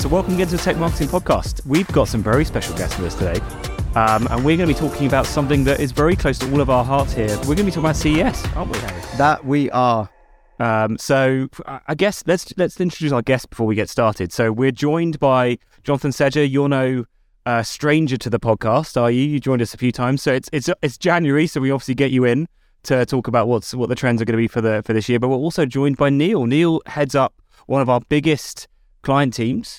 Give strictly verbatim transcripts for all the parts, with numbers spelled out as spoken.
So welcome again to the Tech Marketing Podcast. We've got some very special guests with us today. Um, and we're going to be talking about something that is very close to all of our hearts here. We're going to be talking about C E S, aren't we, Harry? That we are. Um, so I guess let's let's introduce our guest before we get started. So we're joined by Jonathan Sedger. You're no uh, stranger to the podcast, are you? You joined us a few times. So it's it's it's January, so we obviously get you in to talk about what's what the trends are going to be for the for this year. But we're also joined by Neil. Neil heads up one of our biggest client teams.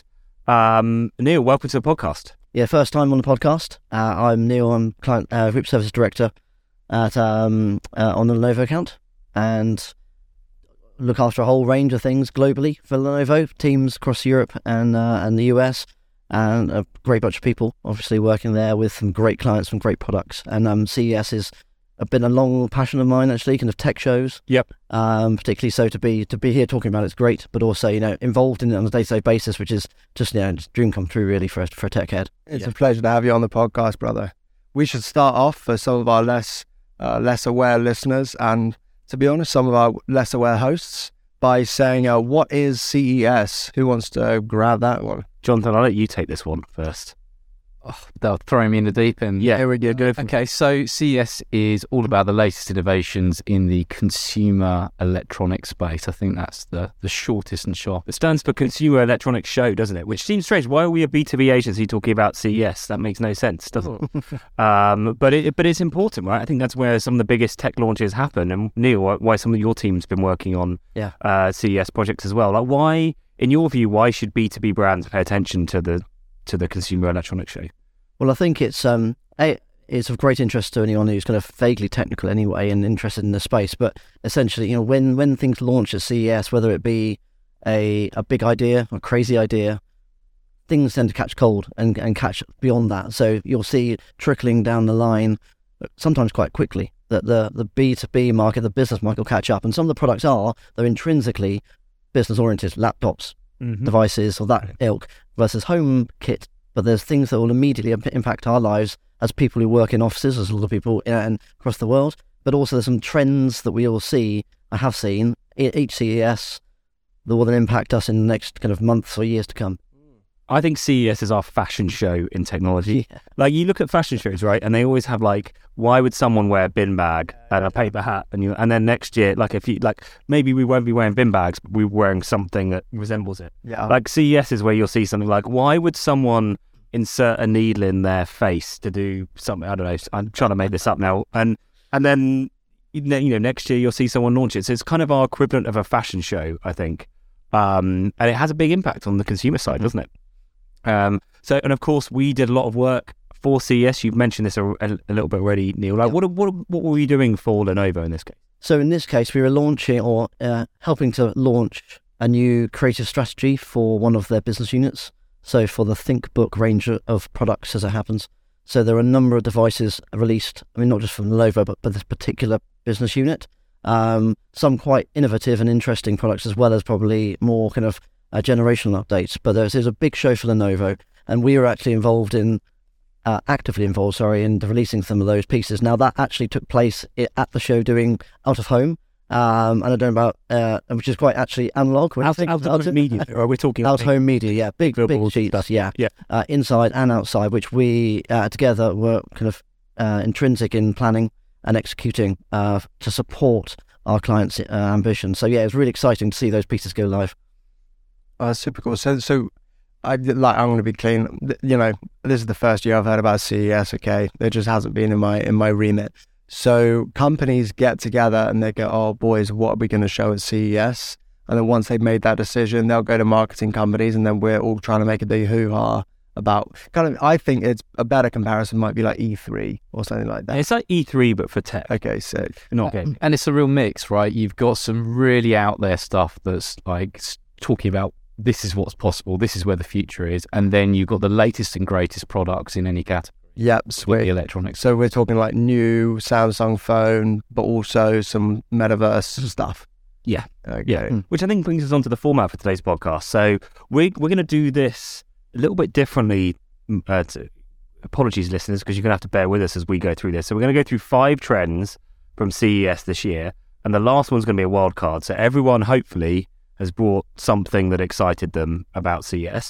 Um, Neil, welcome to the podcast. Yeah, first time on the podcast. Uh, I'm Neil. I'm client uh, group services director at um, uh, on the Lenovo account, and look after a whole range of things globally for Lenovo teams across Europe and uh, and the U S, and a great bunch of people obviously working there with some great clients, some great products. And um, C E S has been a long passion of mine, actually, kind of tech shows. Yep. Um, particularly so to be to be here talking about it's great, but also, you know, involved in it on a day-to-day basis, which is just, you know, just dream come true really for a, for a tech head. It's Yeah. a pleasure to have you on the podcast, brother. We should start off for some of our less uh, less aware listeners, and to be honest, some of our less aware hosts, by saying, uh, what is C E S? Who wants to grab that one? Jonathan, I'll let you take this one first. Oh, they'll throw me in the deep end. Yeah, here we go. Go for it. Okay, so C E S is all about the latest innovations in the consumer electronics space. I think that's the, the shortest and sharpest. It stands for Consumer Electronics Show, doesn't it? Which seems strange. Why are we a B two B agency talking about C E S? That makes no sense, doesn't it? um, but it but it's important, right? I think that's where some of the biggest tech launches happen. And Neil, why, why some of your team's been working on Yeah. uh, C E S projects as well. Like, why, in your view, why should B two B brands pay attention to the to the Consumer Electronics Show? Well, I think it's um, a, it's of great interest to anyone who's kind of vaguely technical anyway and interested in the space. But essentially, you know, when, when things launch at C E S, whether it be a a big idea or a crazy idea, things tend to catch cold and, and catch beyond that. So you'll see trickling down the line, sometimes quite quickly, that the, the B two B market, the business market will catch up. And some of the products are, they're intrinsically business-oriented, laptops, Mm-hmm. devices or that ilk, versus home kit. But there's things that will immediately imp- impact our lives as people who work in offices, as a lot of people in, and across the world. But also there's some trends that we all see, I have seen, at each C E S that will then impact us in the next kind of months or years to come. I think C E S is our fashion show in technology. Yeah. Like, you look at fashion shows, right? And they always have like, why would someone wear a bin bag and a paper hat? And you, and then next year, like if you like, maybe we won't be wearing bin bags, but we're wearing something that resembles it. Yeah. Like C E S is where you'll see something like, why would someone insert a needle in their face to do something? I don't know. I'm trying to make this up now. And and then you know, next year you'll see someone launch it. So it's kind of our equivalent of a fashion show, I think. Um, and it has a big impact on the consumer side, doesn't it? Um, so, and of course, we did a lot of work for C E S. You've mentioned this a, a, a little bit already, Neil. Like, Yeah. what, what what were you doing for Lenovo in this case? So in this case, we were launching or uh, helping to launch a new creative strategy for one of their business units. So for the ThinkBook range of products, as it happens. So there are a number of devices released, I mean, not just from Lenovo, but for this particular business unit. Um, some quite innovative and interesting products, as well as probably more kind of uh, generational updates. But there's, there's a big show for Lenovo, and we were actually involved in, uh, actively involved, sorry, in the releasing some of those pieces. Now, that actually took place i- at the show doing out of home. Um, and I don't know about, uh, which is quite actually analog. Out, out, out of media, or we're talking Out home media, yeah, big, big billboards sheets, stuff. yeah, Yeah. uh, inside and outside, which we uh, together were kind of uh, intrinsic in planning and executing uh, to support our clients' uh, ambition. So yeah, it was really exciting to see those pieces go live. Uh, super cool. So, so I like. I'm going to be clean. Th- You know, this is the first year I've heard about C E S. Okay, it just hasn't been in my in my remit. So companies get together and they go, "Oh, boys, what are we going to show at C E S?" And then once they've made that decision, they'll go to marketing companies, and then we're all trying to make a big hoo-ha about. Kind of, I think it's a better comparison might be like E three or something like that. It's like E three, but for tech, Okay, so not gaming. And it's a real mix, right? You've got some really out there stuff that's like s- talking about this is what's possible, this is where the future is. And then you've got the latest and greatest products in any category. yep, With the sweet. electronics. So we're talking like new Samsung phone, but also some metaverse stuff. Yeah. Okay. Yeah, which I think brings us on to the format for today's podcast. So we're, we're going to do this a little bit differently. mm, Uh, to, apologies, listeners, because you're going to have to bear with us as we go through this. So we're going to go through five trends from C E S this year, and the last one's going to be a wild card. So everyone, hopefully, has brought something that excited them about C E S.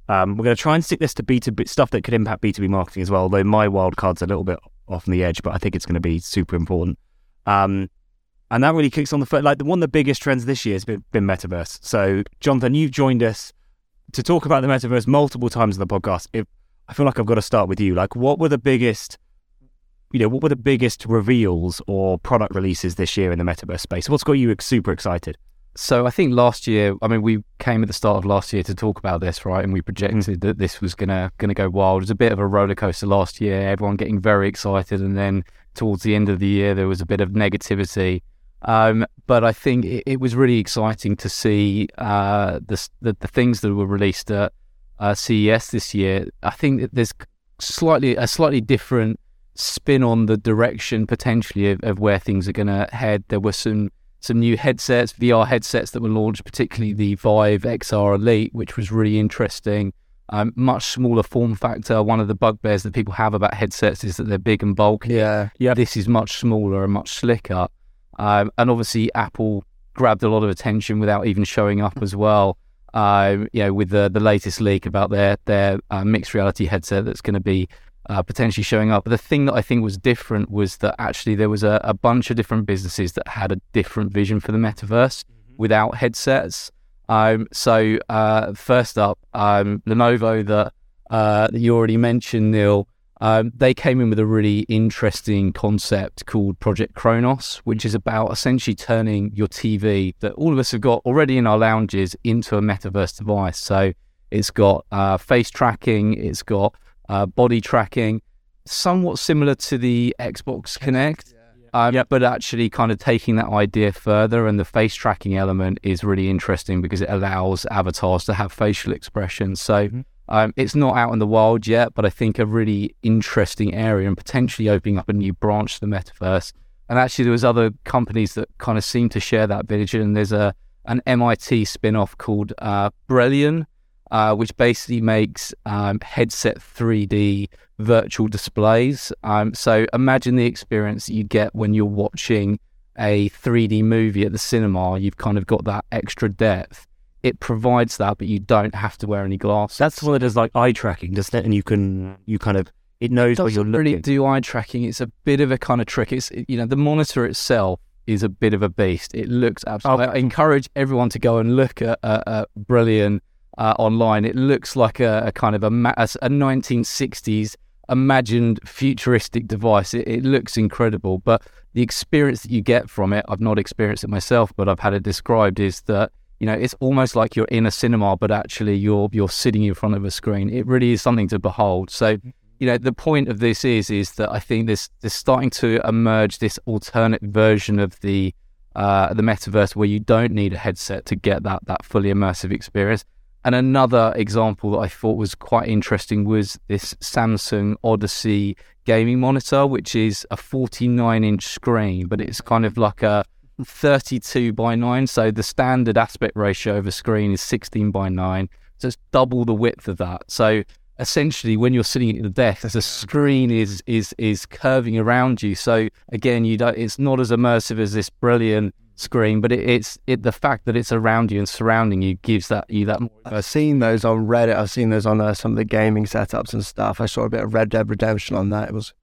Um, we're going to try and stick this to B two B stuff that could impact B two B marketing as well, although my wild card's a little bit off on the edge, but I think it's going to be super important. Um, and that really kicks on the first, like the one of the biggest trends this year has been, been metaverse. So, Jonathan, you've joined us to talk about the metaverse multiple times in the podcast. If, I feel like I've got to start with you. Like, what were the biggest, you know, what were the biggest reveals or product releases this year in the metaverse space? What's got you super excited? So I think last year, I mean, we came at the start of last year to talk about this, right? And we projected mm. that this was gonna gonna go wild. It was a bit of a roller coaster last year. Everyone getting very excited, and then towards the end of the year, there was a bit of negativity. Um, but I think it, it was really exciting to see uh, the, the the things that were released at uh, C E S this year. I think that there's slightly a slightly different spin on the direction potentially of, of where things are going to head. There were some. Some new headsets, V R headsets that were launched, particularly the Vive X R Elite, which was really interesting. Um, much smaller form factor. One of the bugbears that people have about headsets is that they're big and bulky. Yeah, yeah. This is much smaller and much slicker. Um, and obviously, Apple grabbed a lot of attention without even showing up as well. Um, you know, with the the latest leak about their their uh, mixed reality headset that's going to be Uh, potentially showing up. But the thing that I think was different was that actually there was a, a bunch of different businesses that had a different vision for the metaverse mm-hmm. without headsets. Um, so uh, first up, um, Lenovo that, uh, that you already mentioned, Neil, um, they came in with a really interesting concept called Project Kronos, which is about essentially turning your T V that all of us have got already in our lounges into a metaverse device. So it's got uh, face tracking, it's got Uh, body tracking, somewhat similar to the Xbox Kinect, yeah. um, yep. but actually kind of taking that idea further. And the face tracking element is really interesting because it allows avatars to have facial expressions. So mm-hmm. um, it's not out in the wild yet, but I think a really interesting area and potentially opening up a new branch to the metaverse. And actually there was other companies that kind of seem to share that vision. There's a an M I T spin-off called uh, Brillian, Uh, which basically makes um, headset three D virtual displays. Um, so imagine the experience that you get when you're watching a three D movie at the cinema. You've kind of got that extra depth. It provides that, but you don't have to wear any glasses. That's the one that does like eye tracking, doesn't it? And you can, you kind of, it knows where you're looking. It doesn't really do eye tracking. It's a bit of a kind of trick. It's, you know, the monitor itself is a bit of a beast. It looks absolutely, oh. I encourage everyone to go and look at a Brilliant Uh, online. It looks like a, a kind of a, a, a nineteen sixties imagined futuristic device. It, it looks incredible, but the experience that you get from it, I've not experienced it myself, but I've had it described, is that, you know, it's almost like you're in a cinema, but actually you're you're sitting in front of a screen. It really is something to behold. So, you know, the point of this is is that I think this this starting to emerge this alternate version of the uh, the metaverse where you don't need a headset to get that that fully immersive experience. And another example that I thought was quite interesting was this Samsung Odyssey gaming monitor, which is a forty-nine inch screen, but it's kind of like a thirty-two by nine. So the standard aspect ratio of a screen is sixteen by nine. So it's double the width of that. So essentially, when you're sitting at the desk, the screen is is is curving around you. So again, you don't. It's not as immersive as this Brilliant screen, but it, it's it the fact that it's around you and surrounding you gives that you that more. I've seen those on Reddit. I've seen those on uh, some of the gaming setups and stuff. I saw a bit of Red Dead Redemption on that. It was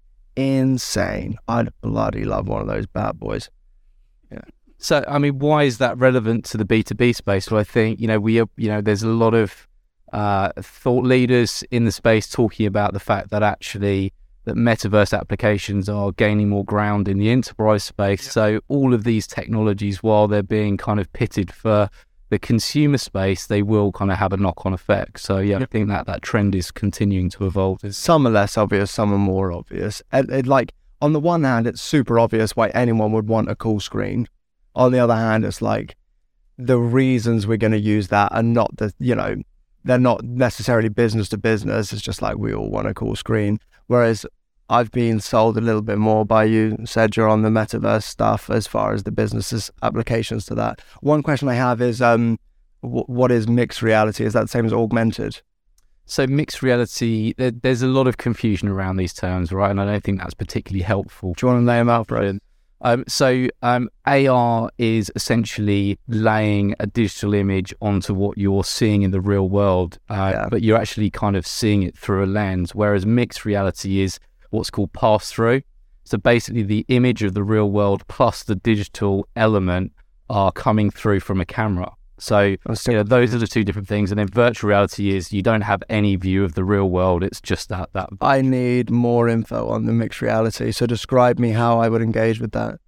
insane. I'd bloody love one of those bad boys. Yeah. So I mean, why is that relevant to the B two B space? Well, I think you know we are, you know there's a lot of uh, thought leaders in the space talking about the fact that actually that metaverse applications are gaining more ground in the enterprise space. Yeah. So all of these technologies, while they're being kind of pitted for the consumer space, they will kind of have a knock-on effect. So yeah, yeah. I think that that trend is continuing to evolve. Some are less obvious, some are more obvious. And it, like on the one hand, it's super obvious why anyone would want a cool screen. On the other hand, it's like the reasons we're going to use that are not the, you know, they're not necessarily business to business. It's just like we all want a cool screen. Whereas I've been sold a little bit more by you, Cedra, on the metaverse stuff as far as the business's applications to that. One question I have is, um, w- what is mixed reality? Is that the same as augmented? So mixed reality, there, there's a lot of confusion around these terms, right? And I don't think that's particularly helpful. Do you want to lay them out, Brian? Um, so um, A R is essentially laying a digital image onto what you're seeing in the real world, uh, Yeah. but you're actually kind of seeing it through a lens, whereas mixed reality is what's called pass-through. So basically the image of the real world plus the digital element are coming through from a camera. So I'm still- you know, those are the two different things. And then virtual reality is you don't have any view of the real world. It's just that that I need more info on the mixed reality. So describe me how I would engage with that.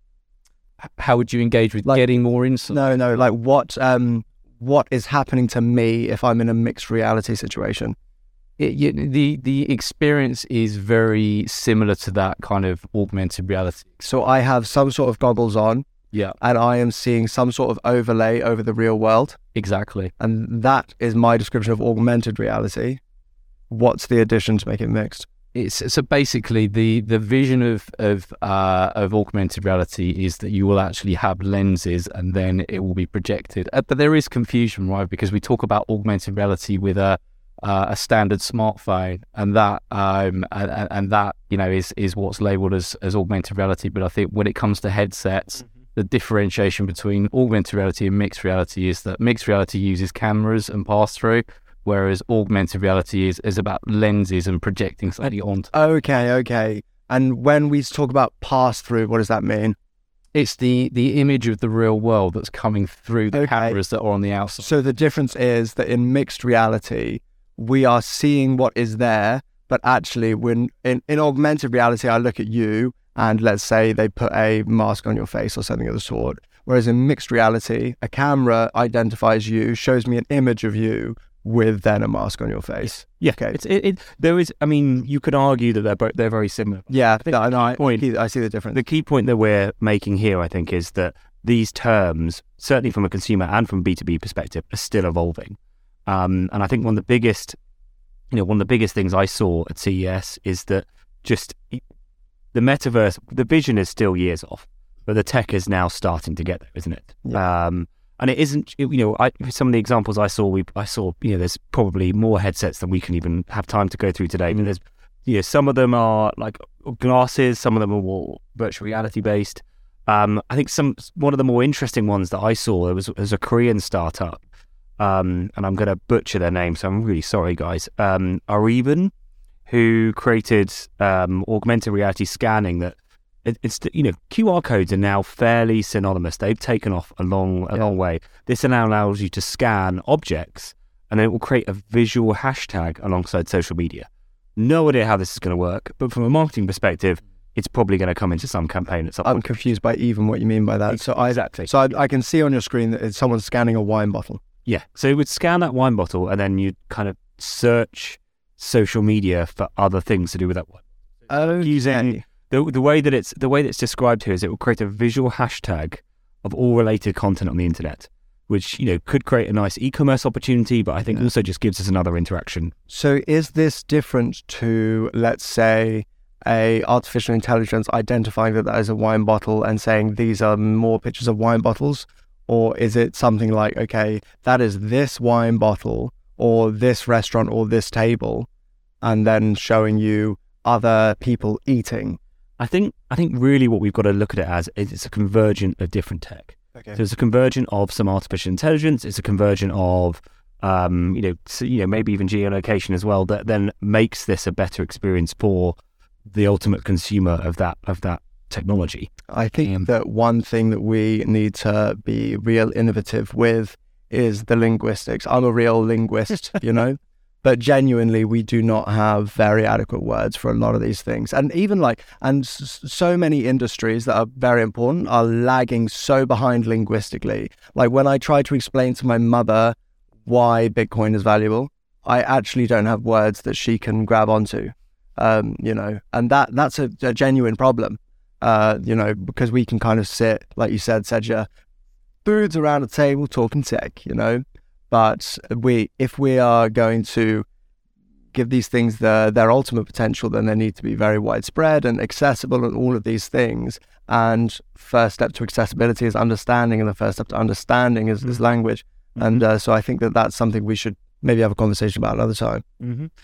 how would you engage with Like- getting more insight? No, no, like what um what is happening to me if I'm in a mixed reality situation? It, you, the the experience is very similar to that kind of augmented reality. So I have some sort of goggles on Yeah, and I am seeing some sort of overlay over the real world. exactly. And that is my description of augmented reality. What's the addition to make it mixed? It's so basically the the vision of of uh, of augmented reality is that you will actually have lenses and then it will be projected. Uh, but there is confusion, right? Because we talk about augmented reality with a uh, a standard smartphone, and that um and, and that you know is is what's labelled as as augmented reality. But I think when it comes to headsets, the differentiation between augmented reality and mixed reality is that mixed reality uses cameras and pass through, whereas augmented reality is, is about lenses and projecting something onto. Okay, okay. And when we talk about pass through, what does that mean? It's the, the image of the real world that's coming through the Okay. cameras that are on the outside. So the difference is that in mixed reality, we are seeing what is there, but actually when in, in augmented reality, I look at you and let's say they put a mask on your face or something of the sort. Whereas in mixed reality, a camera identifies you, shows me an image of you with then a mask on your face. Yeah, Okay. it's, it, it, there is. I mean, you could argue that they're both, they're very similar. Yeah, think no, no, I, point- I see the difference. The key point that we're making here, I think, is that these terms, certainly from a consumer and from B two B perspective, are still evolving. Um, and I think one of the biggest, you know, one of the biggest things I saw at C E S is that just the metaverse, the vision is still years off, but the tech is now starting to get there, isn't it? Yeah. Um, and it isn't, you know, I, some of the examples I saw, we I saw, you know, there's probably more headsets than we can even have time to go through today. But there's, you know, some of them are like glasses, some of them are more virtual reality based. Um, I think some one of the more interesting ones that I saw there was, was a Korean startup, um, and I'm going to butcher their name, so I'm really sorry, guys. Um, Ariban, who created um, augmented reality scanning that it, it's, you know, Q R codes are now fairly synonymous. They've taken off a long, a Yeah. long way. This now allows you to scan objects and then it will create a visual hashtag alongside social media. No idea how this is going to work, but from a marketing perspective, it's probably going to come into some campaign at some I'm point. confused by even what you mean by that. So I, Exactly. so I, I can see on your screen that it's someone scanning a wine bottle. Yeah. So it would scan that wine bottle and then you'd kind of search social media for other things to do with that wine. Okay. Using the the way that it's the way that it's described here is it will create a visual hashtag of all related content on the internet, which, you know, could create a nice e-commerce opportunity, but I think Yeah. also just gives us another interaction. So is this different to, let's say, a artificial intelligence identifying that that is a wine bottle and saying these are more pictures of wine bottles? Or is it something like, okay, that is this wine bottle or this restaurant or this table, and then showing you other people eating? I think I think really what we've got to look at it as is it's a convergence of different tech. Okay. So it's a convergence of some artificial intelligence. It's a convergence of, um, you know, so, you know, maybe even geolocation as well. That then makes this a better experience for the ultimate consumer of that of that technology. I think Um, that one thing that we need to be real innovative with is the linguistics. I'm a real linguist, you know, but genuinely we do not have very adequate words for a lot of these things. And even like, and s- so many industries that are very important are lagging so behind linguistically. Like when I try to explain to my mother why Bitcoin is valuable, I actually don't have words that she can grab onto, um, you know, and that that's a, a genuine problem. Uh, you know, because we can kind of sit, like you said, Sedja, foods around a table talking tech, you know, but we, if we are going to give these things the, their ultimate potential, then they need to be very widespread and accessible and all of these things. And first step to accessibility is understanding, and the first step to understanding is, is language. Mm-hmm. And uh, so I think that that's something we should maybe have a conversation about another time. Mm-hmm.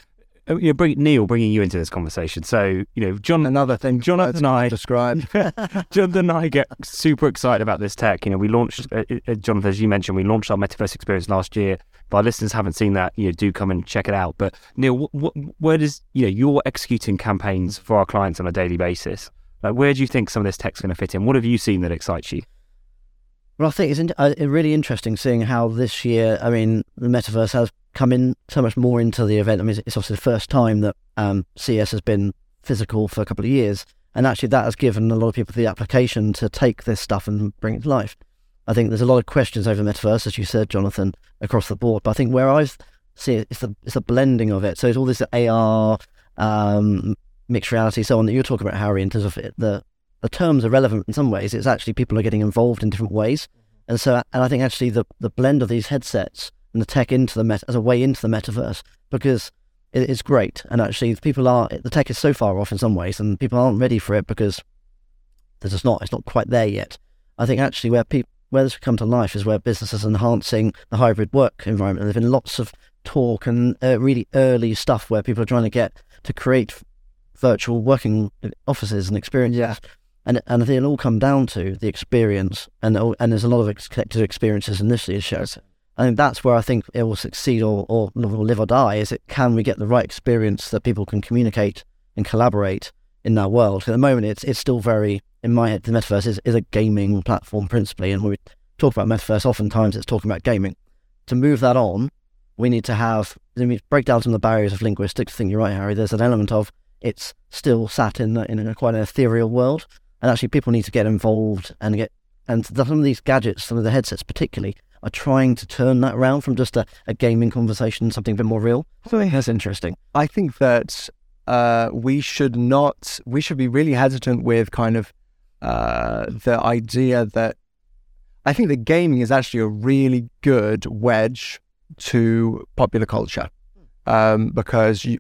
you know, bring, Neil, bringing you into this conversation. So, you know, John, Another thing Jonathan and I described. Jonathan and I get super excited about this tech. You know, we launched, uh, uh, Jonathan, as you mentioned, we launched our Metaverse experience last year. If our listeners haven't seen that, you know, do come and check it out. But Neil, wh- wh- where does, you know, you're executing campaigns for our clients on a daily basis. Like, where do you think some of this tech's going to fit in? What have you seen that excites you? Well, I think it's in, uh, really interesting seeing how this year, I mean, the Metaverse has come in so much more into the event. I mean, it's obviously the first time that um, C E S has been physical for a couple of years. And actually that has given a lot of people the application to take this stuff and bring it to life. I think there's a lot of questions over Metaverse, as you said, Jonathan, across the board. But I think where I see it, it's the, it's the blending of it. So it's all this A R, um, mixed reality, so on that you're talking about, Harry, in terms of it, the the terms are relevant in some ways. It's actually people are getting involved in different ways. And so, and I think actually the, the blend of these headsets and the tech into the met as a way into the metaverse, because it, it's great. And actually people are, the tech is so far off in some ways and people aren't ready for it because there's just not, it's not quite there yet. I think actually where people, where this will come to life is where businesses are enhancing the hybrid work environment. And there's been lots of talk and uh, really early stuff where people are trying to get to create virtual working offices and experiences. Yeah. And and I think it'll all come down to the experience, and and there's a lot of ex- connected experiences in this year's show. I think that's where I think it will succeed or, or live or die, is it can we get the right experience that people can communicate and collaborate in that world. At the moment, it's it's still very, in my head, the Metaverse is, is a gaming platform principally, and when we talk about Metaverse, oftentimes it's talking about gaming. To move that on, we need to have, I mean, break down some of the barriers of linguistics. I think you're right, Harry. There's an element of it's still sat in, in a quite an ethereal world. And actually people need to get involved and get, and some of these gadgets, some of the headsets particularly, are trying to turn that around from just a, a gaming conversation, something a bit more real. I think that's interesting. I think that uh, we should not, we should be really hesitant with kind of uh, the idea that, I think that gaming is actually a really good wedge to popular culture, um, because you,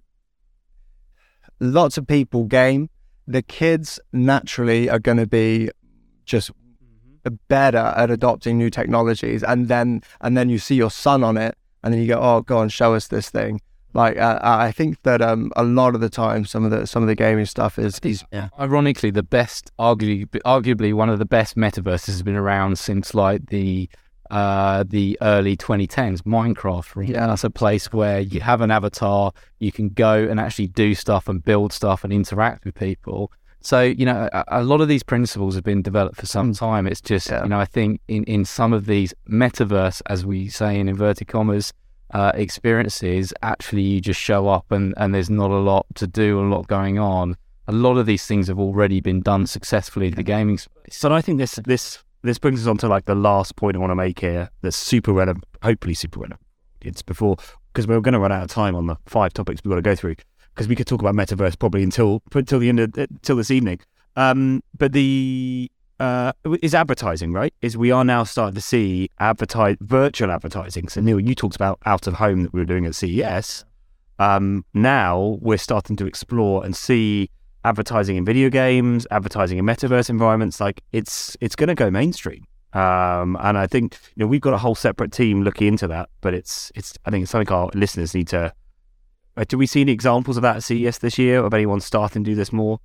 lots of people game. The kids naturally are going to be just better at adopting new technologies, and then and then you see your son on it, and then you go, "Oh, go on, show us this thing." Like uh, I think that um, a lot of the time, some of the some of the gaming stuff is is yeah. Ironically, the best, arguably, arguably one of the best metaverses has been around since like the uh, the early twenty tens. Minecraft, right? Yeah. That's a place where you have an avatar, you can go and actually do stuff and build stuff and interact with people. So, you know, a, a lot of these principles have been developed for some time. It's just, Yeah. you know, I think in, in some of these metaverse, as we say in inverted commas, uh, experiences, actually you just show up and, and there's not a lot to do, a lot going on. A lot of these things have already been done successfully in the gaming space. So I think this this this brings us on to like the last point I want to make here. That's super relevant, hopefully super relevant. It's before, because we're going to run out of time on the five topics we've got to go through, because we could talk about metaverse probably until until the end of until this evening. Um, but the uh, is advertising, right? Is we are now starting to see advertise virtual advertising. So Neil, you talked about out of home that we were doing at C E S. Um, now we're starting to explore and see advertising in video games, advertising in metaverse environments. Like it's it's going to go mainstream. Um, and I think, you know, we've got a whole separate team looking into that. But it's it's I think it's something our listeners need to. Uh, do we see any examples of that at C E S this year, of anyone starting to do this more?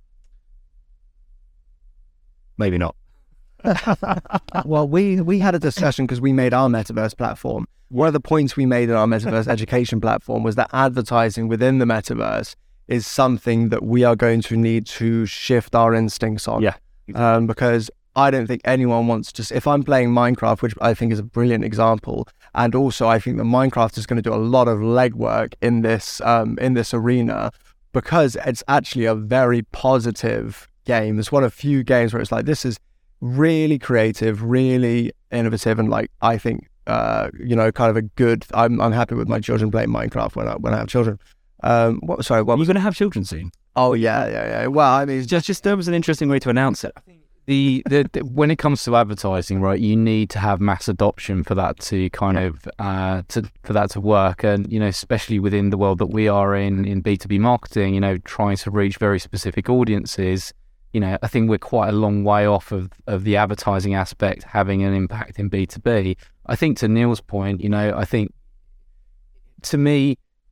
Maybe not. Well, we we had a discussion because we made our metaverse platform. One of the points we made in our metaverse education platform was that advertising within the metaverse is something that we are going to need to shift our instincts on. Yeah. Um, because I don't think anyone wants to, if I'm playing Minecraft, which I think is a brilliant example, and also I think that Minecraft is going to do a lot of legwork in this um, in this arena, because it's actually a very positive game. It's one of few games where it's like, this is really creative, really innovative, and like, I think, uh, you know, kind of a good, I'm I'm happy with my children playing Minecraft when I when I have children. Um, what, sorry, what Are you was, going to have children soon? oh yeah, yeah, yeah. Well, I mean, Just, just there was an interesting way to announce it. The, the, the when it comes to advertising, right, you need to have mass adoption for that to kind of uh, to for that to work, and you know, especially within the world that we are in in B two B marketing, you know, trying to reach very specific audiences. You know, I think we're quite a long way off of, of the advertising aspect having an impact in B two B. I think to Neil's point, you know, I think to me,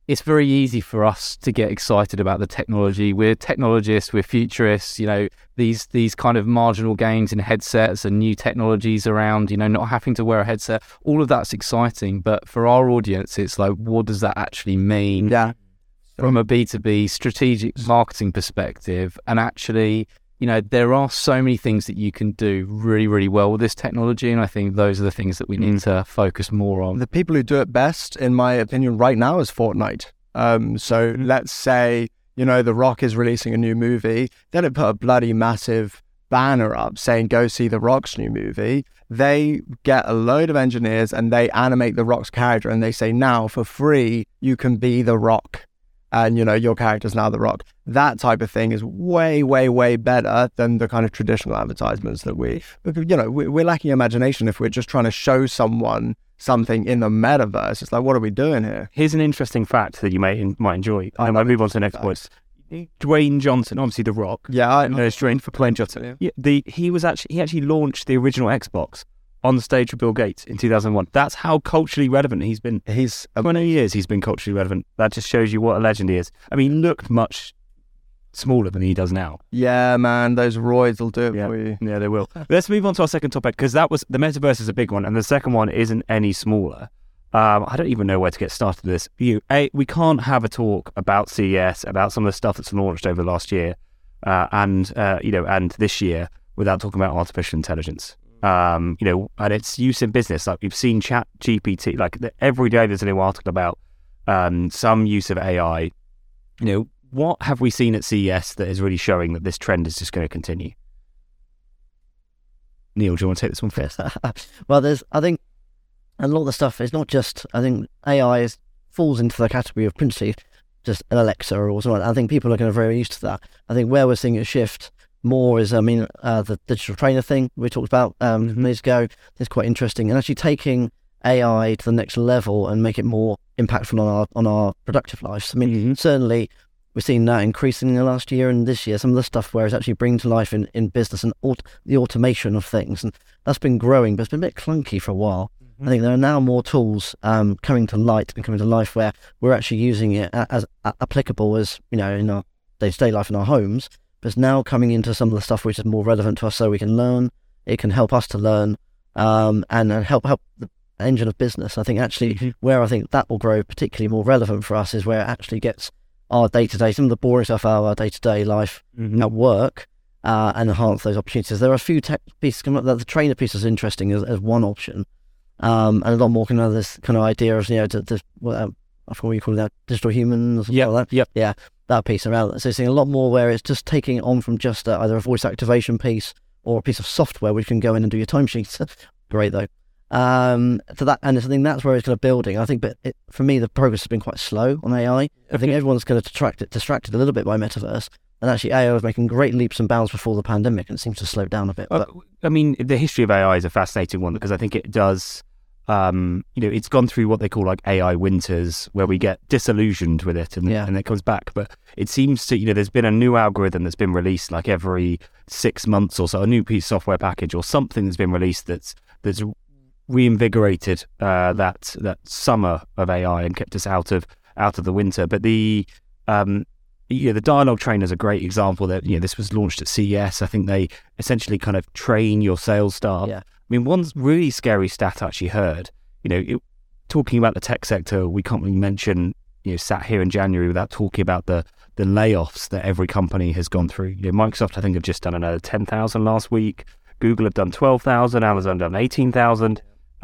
it's very easy for us to get excited about the technology. We're technologists, we're futurists, you know, these these kind of marginal gains in headsets and new technologies around, you know, not having to wear a headset. All of that's exciting. But for our audience, it's like, what does that actually mean? Yeah. From a B two B strategic marketing perspective? And actually, you know, there are so many things that you can do really, really well with this technology. And I think those are the things that we need mm. to focus more on. The people who do it best, in my opinion, right now is Fortnite. Um, so let's say, you know, The Rock is releasing a new movie. They don't put a bloody massive banner up saying, go see The Rock's new movie. They get a load of engineers and they animate The Rock's character and they say, now for free, you can be The Rock. And, you know, your character's now The Rock. That type of thing is way, way, way better than the kind of traditional advertisements that we, you know, we're lacking imagination if we're just trying to show someone something in the metaverse. It's like, what are we doing here? Here's an interesting fact that you may might enjoy. I might move on to the next point. Dwayne Johnson, obviously The Rock. Yeah, I know. It's Dwayne for Dwayne Johnson. Yeah. Yeah, the he was actually he actually launched the original Xbox on the stage with Bill Gates in two thousand one. That's how culturally relevant he's been. He's um, twenty years he's been culturally relevant. That just shows you what a legend he is. I mean, he looked much smaller than he does now. Yeah, man, those roids will do it yeah. for you. Yeah, they will. Let's move on to our second topic, because that was the metaverse is a big one, and the second one isn't any smaller. Um, I don't even know where to get started with this. You, a, we can't have a talk about C E S, about some of the stuff that's launched over the last year, uh, and uh, you know, and this year, without talking about artificial intelligence. Um, you know, and its use in business. Like we've seen Chat G P T, like the, every day there's a new article about um, some use of A I. You know, what have we seen at C E S that is really showing that this trend is just going to continue? Neil, do you want to take this one first? Well, there's, I think, a lot of the stuff is not just, I think A I is, falls into the category of principally just an Alexa or something like that. I think people are kind of very used to that. I think where we're seeing a shift more is, I mean, uh, the digital trainer thing we talked about um, mm-hmm. minutes ago. It's quite interesting, and actually taking A I to the next level and make it more impactful on our on our productive lives. I mean, mm-hmm. certainly we've seen that increasing in the last year and this year. Some of the stuff where it's actually bringing to life in, in business and aut- the automation of things, and that's been growing, but it's been a bit clunky for a while. Mm-hmm. I think there are now more tools um, coming to light and coming to life where we're actually using it as, as applicable as, you know, in our day-to-day life in our homes. But it's now coming into some of the stuff which is more relevant to us, so we can learn. It can help us to learn, um, and, and help help the engine of business. I think actually mm-hmm. where I think that will grow particularly more relevant for us is where it actually gets our day-to-day, some of the boring stuff out of our day-to-day life mm-hmm. at work, uh, and enhance those opportunities. There are a few tech pieces coming up. The trainer piece is interesting as, as one option, um, and a lot more kind of this kind of idea of, you know, to, to, what, um, I forget what you call it now, digital humans. Yeah, like yep. yeah, that piece around that. So seeing a lot more where it's just taking it on from just uh, either a voice activation piece or a piece of software which can go in and do your timesheets. Great though. Um, to that, and I think that's where it's kind of building. I think, but it, for me, the progress has been quite slow on A I. I think everyone's kind of distracted, distracted a little bit by metaverse, and actually A I was making great leaps and bounds before the pandemic, and it seems to slow down a bit. But uh, I mean, the history of A I is a fascinating one, because I think it does. Um, you know, it's gone through what they call like A I winters, where we get disillusioned with it, and yeah. and it comes back. But it seems to, you know, there's been a new algorithm that's been released like every six months or so, a new piece of software package or something that's been released that's that's reinvigorated uh, that that summer of A I and kept us out of out of the winter. But the um, you know, the dialogue trainer is a great example. That, you know, this was launched at C E S. I think they essentially kind of train your sales staff. Yeah. I mean, one really scary stat I actually heard, you know, it, talking about the tech sector, we can't really mention, you know, sat here in January without talking about the the layoffs that every company has gone through. You know, Microsoft, I think, have just done another ten thousand last week. Google have done twelve thousand. Amazon done eighteen thousand.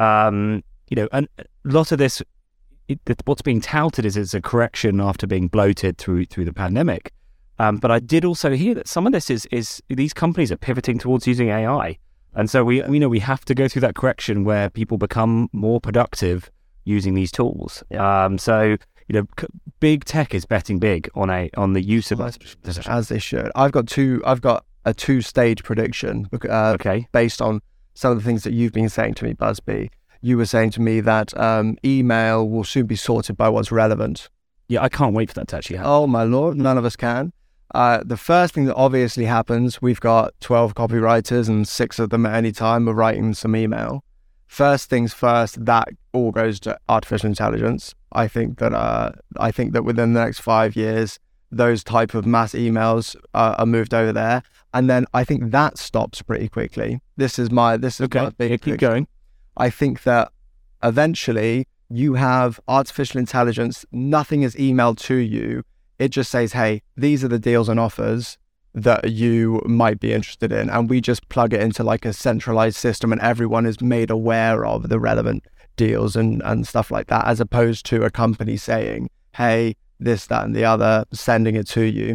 Um, you know, and a lot of this, it, what's being touted is it's a correction after being bloated through through the pandemic. Um, but I did also hear that some of this is is these companies are pivoting towards using A I. And so we, you know, we have to go through that correction where people become more productive using these tools. Yeah. Um, so, you know, c- big tech is betting big on a on the use of well, as they should. I've got two. I've got a two-stage prediction. Uh, okay. Based on some of the things that you've been saying to me, Busby. You were saying to me that um, email will soon be sorted by what's relevant. Yeah, I can't wait for that to actually happen. Oh my lord, none of us can. Uh, the first thing that obviously happens, we've got twelve copywriters and six of them at any time are writing some email. first things first, that all goes to artificial intelligence. I think that uh, I think that within the next five years, those type of mass emails uh, are moved over there, and then I think that stops pretty quickly. This is my this is Okay, my big yeah, keep picture. going. I think that eventually you have artificial intelligence. Nothing is emailed to you. It just says, "Hey, these are the deals and offers that you might be interested in," and we just plug it into like a centralized system, and everyone is made aware of the relevant deals and and stuff like that, as opposed to a company saying, "Hey, this, that, and the other," sending it to you.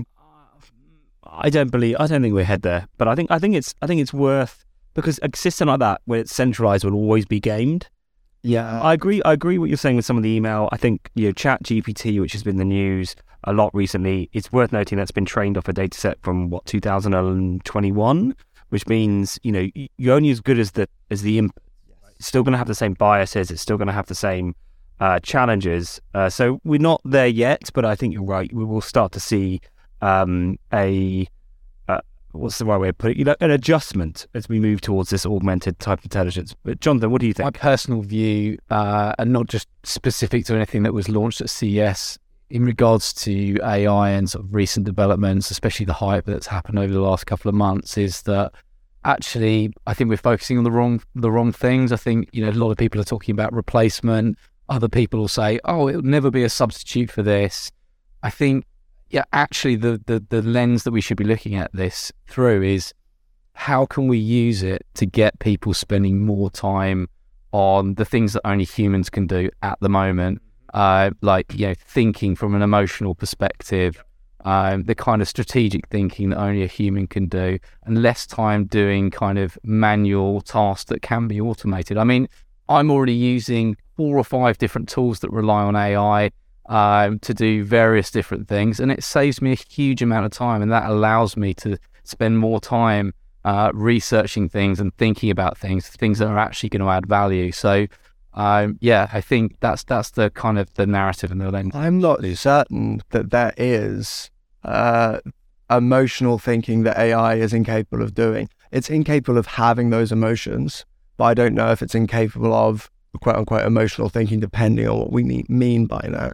I don't believe. I don't think we're head there, but I think. I think it's. I think it's worth because a system like that, where it's centralized, will always be gamed. Yeah, I agree. I agree what you're saying with some of the email. I think you know, Chat G P T, which has been the news a lot recently, it's worth noting that's been trained off a data set from what two thousand twenty-one, which means you know you're only as good as the as the input. It's still going to have the same biases. It's still going to have the same uh, challenges. Uh, so we're not there yet, but I think you're right. We will start to see um, a uh, what's the right way of putting it? You know, an adjustment as we move towards this augmented type of intelligence. But Jonathan, what do you My think? personal view, uh, and not just specific to anything that was launched at C E S, in regards to A I and sort of recent developments, especially the hype that's happened over the last couple of months, is that actually I think we're focusing on the wrong the wrong things. I think you know a lot of people are talking about replacement. Other people will say, "Oh, it'll never be a substitute for this." I think, yeah, actually the the the lens that we should be looking at this through is how can we use it to get people spending more time on the things that only humans can do at the moment, uh, like you know thinking from an emotional perspective, um, the kind of strategic thinking that only a human can do, and less time doing kind of manual tasks that can be automated. I mean, I'm already using four or five different tools that rely on A I um, to do various different things, and it saves me a huge amount of time, and that allows me to spend more time uh, researching things and thinking about things, things that are actually going to add value. So, um, yeah, I think that's that's the kind of the narrative and the lens. I'm not certain that there is uh, emotional thinking that A I is incapable of doing. It's incapable of having those emotions, but I don't know if it's incapable of quote unquote emotional thinking, depending on what we need, mean by that.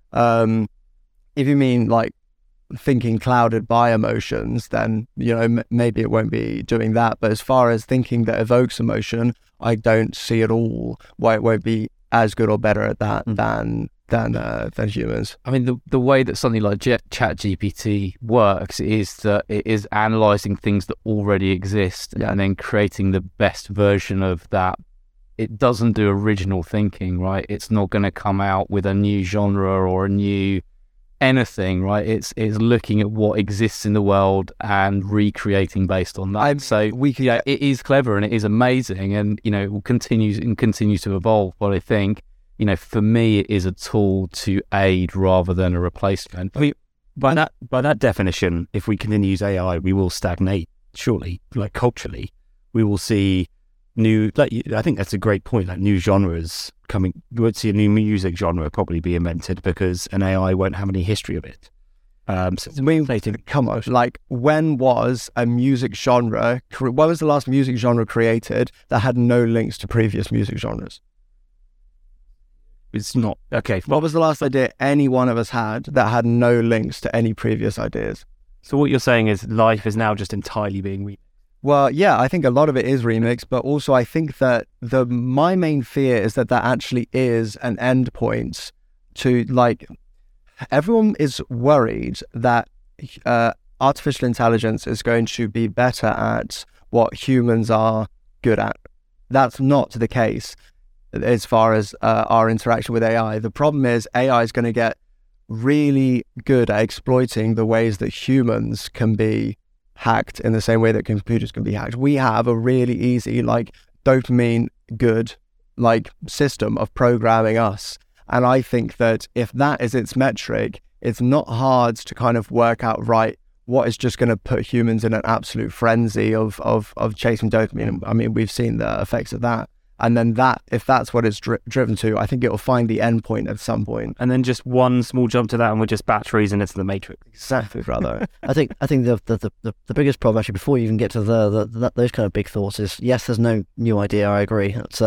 Um, if you mean like thinking clouded by emotions, then you know m- maybe it won't be doing that. But as far as thinking that evokes emotion, I don't see at all why it won't be as good or better at that mm. than than uh, than humans. I mean, the the way that something like Jet, Chat G P T works is that it is analysing things that already exist yeah. and then creating the best version of that. It doesn't do original thinking, right? It's not going to come out with a new genre or a new anything, right? It's it's looking at what exists in the world and recreating based on that. I'm, so we can, yeah, it is clever and it is amazing, and you know it will continue and continues to evolve. But I think you know for me it is a tool to aid rather than a replacement. I mean, by that by that definition, if we continue to use A I, we will stagnate. Surely, like culturally, we will see new. Like I think that's a great point. Like new genres coming, we won't see a new music genre probably be invented because an A I won't have any history of it. Um, so it's fascinating. Come on, like when was a music genre? When was the last music genre created that had no links to previous music genres? It's not okay. What was the last idea any one of us had that had no links to any previous ideas? So what you're saying is life is now just entirely being re- Well, yeah, I think a lot of it is remixed, but also I think that the my main fear is that that actually is an end point to, like, everyone is worried that uh, artificial intelligence is going to be better at what humans are good at. That's not the case as far as uh, our interaction with A I. The problem is A I is going to get really good at exploiting the ways that humans can be hacked in the same way that computers can be hacked. We have a really easy, like, dopamine good, like, system of programming us. And I think that if that is its metric, it's not hard to kind of work out, right, what is just going to put humans in an absolute frenzy of, of, of chasing dopamine. I mean, we've seen the effects of that. And then that, if that's what it's dri- driven to, I think it will find the end point at some point. And then just one small jump to that and we're just batteries and it's the Matrix. Exactly, brother. I think I think the the, the the biggest problem, actually, before you even get to the, the, the those kind of big thoughts, is yes, there's no new idea. I agree. It's uh,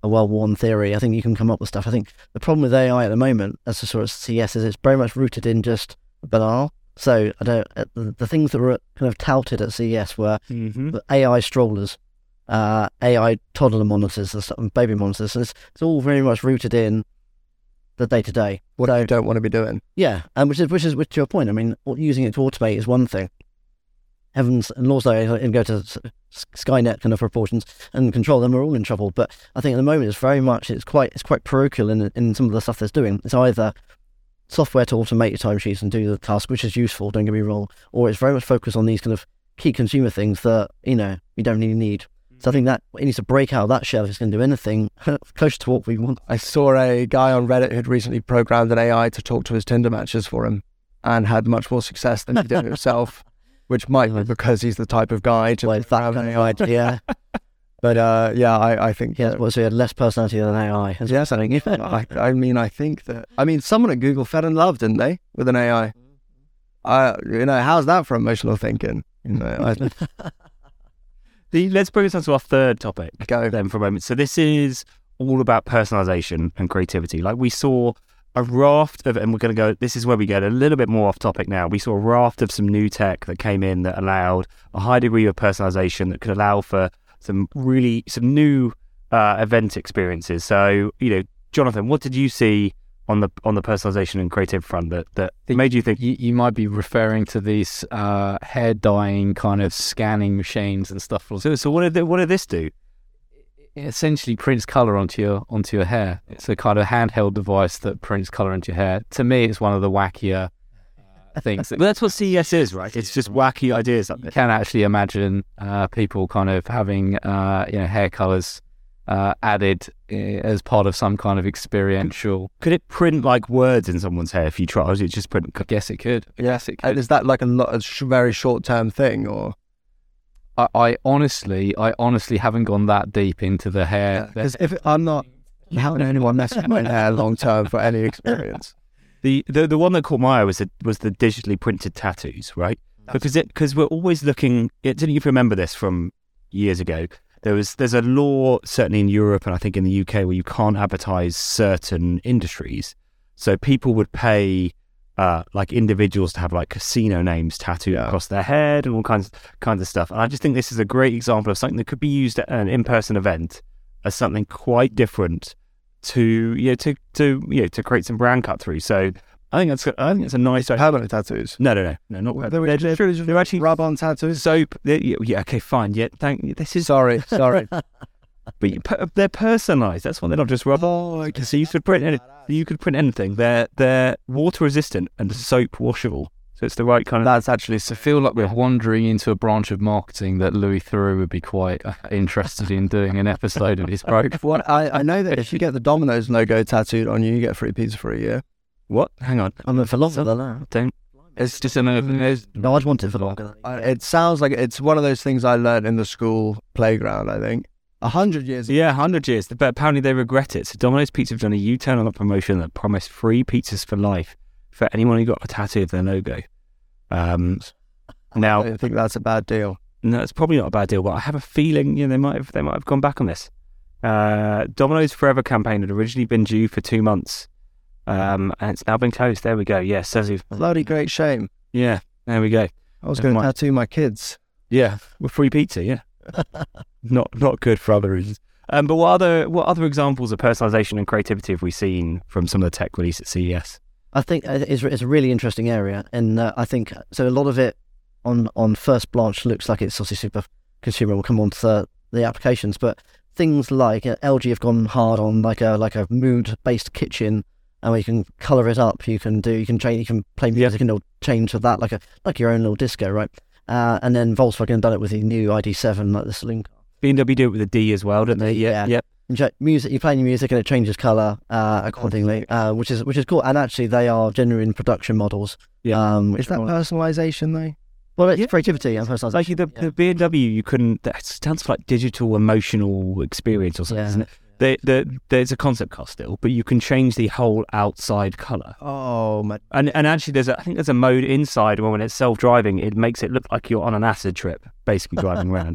a well-worn theory. I think you can come up with stuff. I think the problem with A I at the moment, as a sort of C E S, is it's very much rooted in just banal. So I don't. uh, The, the things that were kind of touted at C E S were Mm-hmm. the A I strollers, uh, A I toddler monitors, and stuff, and baby monitors. And it's, it's all very much rooted in the day to day. What I don't want to be doing. Yeah, and which is which is which to your point. I mean, using it to automate is one thing. Heavens and laws though, and go to s- Skynet kind of proportions and control them, we're all in trouble. But I think at the moment it's very much it's quite it's quite parochial in in some of the stuff that's doing. It's either software to automate your timesheets and do the task, which is useful, don't get me wrong, or it's very much focused on these kind of key consumer things that, you know, you don't really need. So I think that it needs to break out of that shell if it's going to do anything close to what we want. I saw a guy on Reddit who'd recently programmed an A I to talk to his Tinder matches for him and had much more success than he did himself, which might be because he's the type of guy to Well, that program kind an of A I. idea. But uh, yeah, I, I think Yeah, that- well, so he had less personality than A I. That's Yes, something. I, I mean, I think that. I mean, someone at Google fell in love, didn't they, with an A I? I, you know, how's that for emotional thinking? You know, I The, let's bring us on to our third topic go. then for a moment. So this is all about personalization and creativity. Like we saw a raft of, and we're going to go, this is where we get a little bit more off topic now. We saw a raft of some new tech that came in that allowed a high degree of personalization that could allow for some really, some new uh, event experiences. So, you know, Jonathan, what did you see on the on the personalization and creative front that, that made you think, You, you might be referring to these uh, hair dyeing kind of scanning machines and stuff. so, so what did, the, what did this do? It essentially prints color onto your onto your hair. It's a kind of handheld device that prints color into your hair. To me, it's one of the wackier uh, things. That But that's what C E S is, right? It's just wacky ideas like you this. can actually imagine uh, people kind of having uh, you know hair colors uh, added uh, as part of some kind of experiential. Could it print like words in someone's hair if you try? Or is it just print? I guess it could. Yes, it And could. is that like a, lot, a sh- very short-term thing, or I, I honestly, I honestly haven't gone that deep into the hair. because if I'm not, how can anyone mess with my hair long-term for any experience? The, the the one that caught my eye was the, was the digitally printed tattoos, right? Because it because we're always looking. It, didn't you remember this from years ago? There was there's a law certainly in Europe and I think in the U K where you can't advertise certain industries. So people would pay uh, like individuals to have like casino names tattooed Yeah. across their head and all kinds kinds of stuff. And I just think this is a great example of something that could be used at an in-person event as something quite different to you know to to you know to create some brand cut through. So I think that's I think it's a nice. Permanent tattoos. No, no, no, no, not Well, they're, they're, they're, they're actually Rub-on tattoos. soap. They're, yeah, okay, fine. Yeah, thank. This is Sorry, sorry. but you, per- they're personalised. That's why they're not just rubber. Oh, okay. So you could print any, you could print anything. They're they're water resistant and soap washable. So it's the right kind of. That's actually I feel like we're wandering into a branch of marketing that Louis Theroux would be quite uh, interested in doing an episode of his program. What I, I know that if you get the Domino's logo tattooed on you, you get free pizza for a year. What? Hang on. I'm in for longer than that. Don't. It's just an there's No, I'd want it for longer. I, it sounds like it's one of those things I learned in the school playground. I think a hundred years ago. Yeah, one hundred years. But apparently they regret it. So Domino's Pizza have done a U-turn on the promotion that promised free pizzas for life for anyone who got a tattoo of their logo. Um, I now, don't think that's a bad deal. no, it's probably not a bad deal, but I have a feeling you know they might have they might have gone back on this. Uh, Domino's Forever campaign had originally been due for two months, um, and it's now been closed. There we go. Yeah, says who- Bloody great shame. Yeah, there we go. I was Never going to mind. tattoo my kids. Yeah, with free pizza. Yeah, not not good for other reasons. Um, but what other what other examples of personalisation and creativity have we seen from some of the tech release at C E S? I think it's, it's a really interesting area, and uh, I think so. A lot of it on on first blanch looks like it's obviously super consumer. We'll come on to the, the applications, but things like uh, L G have gone hard on like a like a mood based kitchen, and where you can color it up. You can do you can change you can play music and it'll change to that like a like your own little disco, right? Uh, and then Volkswagen have done it with the new I D seven, like the saloon car. B M W do it with a D as well, don't they? Yeah. Yep. You cha- music, you play your music and it changes color uh, accordingly, uh, which is which is cool. And actually, they are genuine production models. Yeah. Um, which Is that personalisation though? well, it's Yeah. creativity and personalization. Like the, Yeah. the B M W, you couldn't. That stands for like digital emotional experience or something, Yeah. isn't it? The, the, there's a concept car still, but you can change the whole outside color. Oh my! And and actually, there's a, I think there's a mode inside where when it's self driving, it makes it look like you're on an acid trip, basically driving around.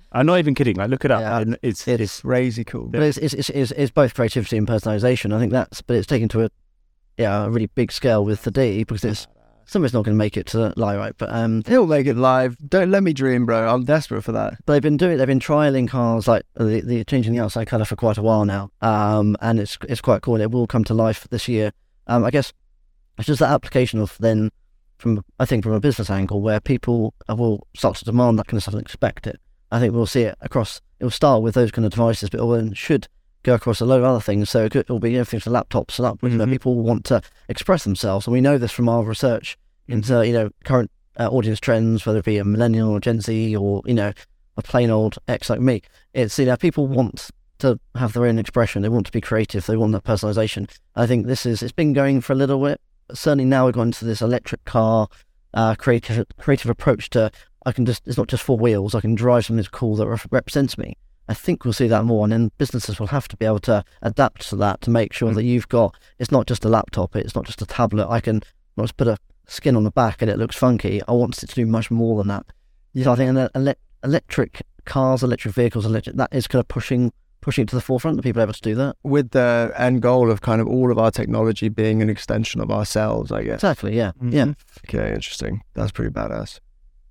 I'm not even kidding. Like, look it up. Yeah. And it's, It's- it's Crazy cool. But it's it's, it's it's it's both creativity and personalization. I think that's, but it's taken to a yeah a really big scale with the D because it's somebody's not going to make it to lie right. But um, He'll make it live. Don't let me dream, bro. I'm desperate for that. but they've been doing they've been trialing cars like the, the changing the outside colour for quite a while now. Um, and it's it's quite cool. It will come to life this year. Um, I guess it's just that application of then from I think from a business angle where people will start to demand that kind of stuff and expect it. I think we'll see it across. It will start with those kind of devices, but it will, should go across a load of other things. So it could, it'll be everything from laptops and upwards where Mhm. people want to express themselves. And we know this from our research into you know current uh, audience trends, whether it be a millennial or Gen Z or you know a plain old X like me. It's you know people want to have their own expression. They want to be creative. They want that personalization. I think this is it's been going for a little bit. But certainly now we've gone into this electric car uh, creative creative approach to. I can just, it's not just four wheels, I can drive something that's cool that rep- represents me. I think we'll see that more, and then businesses will have to be able to adapt to that to make sure Mm. that you've got, it's not just a laptop, it's not just a tablet. I can not just put a skin on the back and it looks funky. I want it to do much more than that. So I think ele- ele- electric cars, electric vehicles, electric, that is kind of pushing pushing it to the forefront that people are able to do that. With the end goal of kind of all of our technology being an extension of ourselves, I guess. Exactly, yeah. Mhm. Yeah. Okay, interesting. That's pretty badass.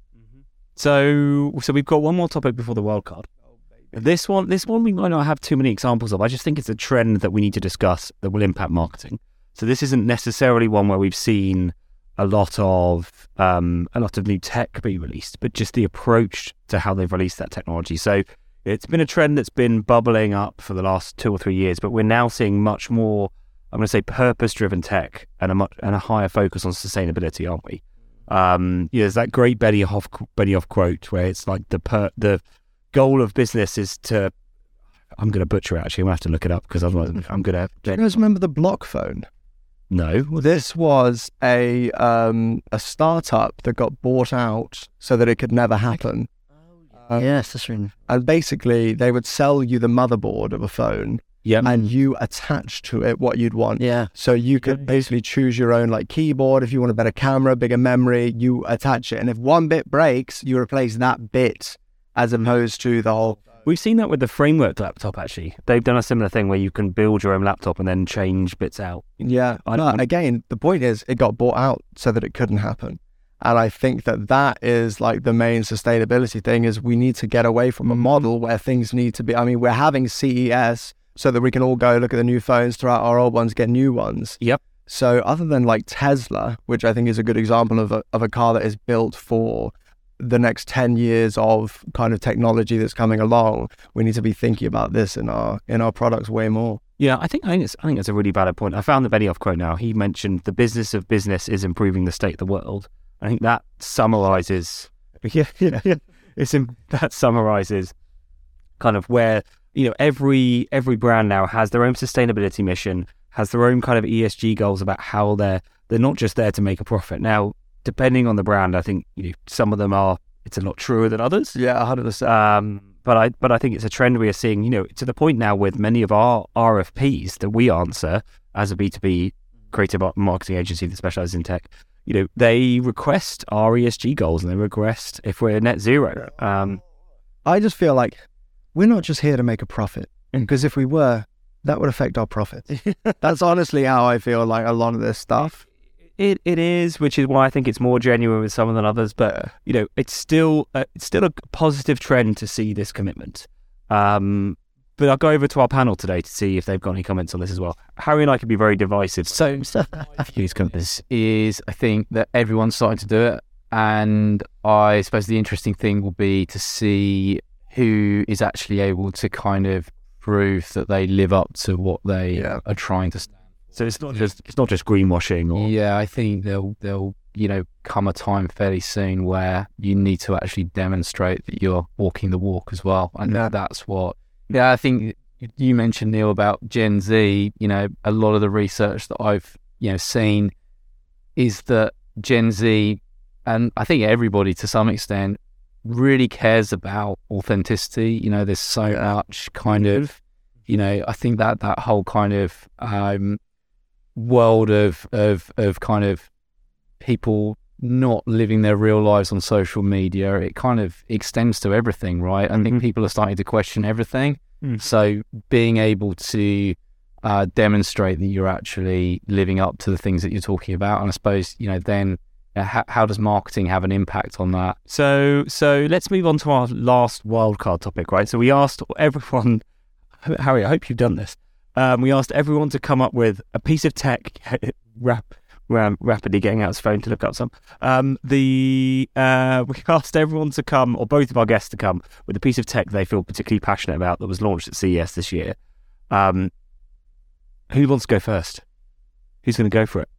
So, so we've got one more topic before the wild card. This one, this one we might not have too many examples of. I just think it's a trend that we need to discuss that will impact marketing. So this isn't necessarily one where we've seen a lot of um, a lot of new tech be released, but just the approach to how they've released that technology. So it's been a trend that's been bubbling up for the last two or three years, but we're now seeing much more, I'm going to say, purpose-driven tech and a much and a higher focus on sustainability, aren't we? Um, yeah, there's that great Benioff Benioff quote where it's like the per, the goal of business is to. I'm going to butcher it. Actually, I'm going to have to look it up because otherwise I'm going to. Do you guys remember the Block phone? No, This was a um, a startup that got bought out so that it could never happen. Um, Yes, that's really, And basically, they would sell you the motherboard of a phone, yeah, and you attach to it what you'd want. yeah. So you could basically choose your own like keyboard. If you want a better camera, bigger memory, you attach it. And if one bit breaks, you replace that bit as opposed to the whole. we've seen that with the Framework laptop. Actually, they've done a similar thing where you can build your own laptop and then change bits out. Yeah. I- But I'm- again, the point is it got bought out so that it couldn't happen. And I think that that is like the main sustainability thing is we need to get away from a model where things need to be. I mean, we're having C E S so that we can all go look at the new phones, throw out our old ones, get new ones. Yep. So other than like Tesla, which I think is a good example of a, of a car that is built for the next ten years of kind of technology that's coming along, we need to be thinking about this in our in our products way more. Yeah, I think I think it's I think it's a really valid point. I found the Benioff quote now. He mentioned the business of business is improving the state of the world. I think that summarizes. Yeah, yeah, yeah. It's in, that summarizes kind of where you know every every brand now has their own sustainability mission, has their own kind of E S G goals about how they're they're not just there to make a profit. Now, depending on the brand, I think you know some of them are. It's a lot truer than others. Yeah, one hundred percent. Um, but I but I think it's a trend we are seeing, you know, to the point now with many of our R F Ps that we answer as a B two B creative marketing agency that specializes in tech. You know, they request our E S G goals and they request if we're net zero. Um, I just feel like we're not just here to make a profit, because if we were, that would affect our profits. That's honestly how I feel like a lot of this stuff. it it is, which is why I think it's more genuine with some than others. But you know, it's still uh, it's still a positive trend to see this commitment. Um, But I'll go over to our panel today to see if they've got any comments on this as well. Harry and I could be very divisive. So, use compass is, I think, that everyone's starting to do it. And I suppose the interesting thing will be to see who is actually able to kind of prove that they live up to what they Yeah. are trying to stand. So it's not just it's not just greenwashing or Yeah, I think there'll there'll you know come a time fairly soon where you need to actually demonstrate that you're walking the walk as well, and Yeah. that's what. Yeah, I think you mentioned, Neil, about Gen Z. You know, a lot of the research that I've you know seen is that Gen Z, and I think everybody to some extent, really cares about authenticity. You know, there's so much kind of, you know, I think that that whole kind of um, world of of of kind of people not living their real lives on social media, it kind of extends to everything, right? I Mm-hmm. think people are starting to question everything. Mm. So being able to uh, demonstrate that you're actually living up to the things that you're talking about, and I suppose, you know, then uh, how, how does marketing have an impact on that? So, so let's move on to our last wildcard topic, right? So we asked everyone, Harry, I hope you've done this. Um, we asked everyone to come up with a piece of tech, rap, ram, rapidly getting out his phone to look up some. Um, the uh, we asked everyone to come, or both of our guests to come, with a piece of tech they feel particularly passionate about that was launched at C E S this year. Um, who wants to go first? Who's going to go for it?